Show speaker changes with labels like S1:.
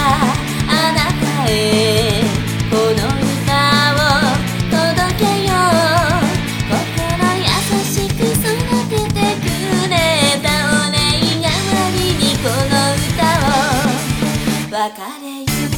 S1: あなたへこの歌を届けよう。心優しく育ててくれたお姉代わりにこの歌を別れゆく